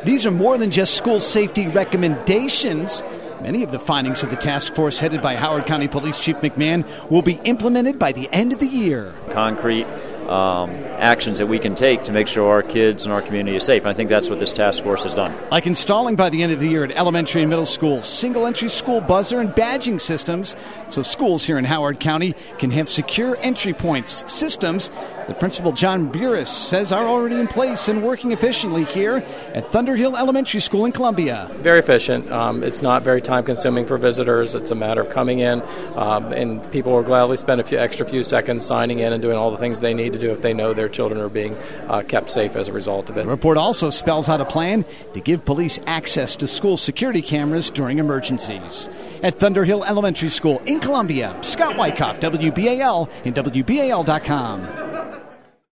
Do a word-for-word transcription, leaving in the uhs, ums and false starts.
these are more than just school safety recommendations. Many of the findings of the task force headed by Howard County Police Chief McMahon will be implemented by the end of the year. Concrete um, actions that we can take to make sure our kids and our community is safe. And I think that's what this task force has done. Like installing by the end of the year at elementary and middle school, single-entry school buzzer and badging systems so schools here in Howard County can have secure entry points. Systems that Principal John Burris says are already in place and working efficiently here at Thunderhill Elementary School in Columbia. Very efficient. Um, it's not very time-consuming for visitors. It's a matter of coming in, um, and people will gladly spend a few extra few seconds signing in and doing all the things they need to do if they know their children are being uh, kept safe as a result of it. The report also spells out a plan to give police access to school security cameras during emergencies. At Thunderhill Elementary School in Columbia, Scott Wyckoff, W B A L and W B A L dot com.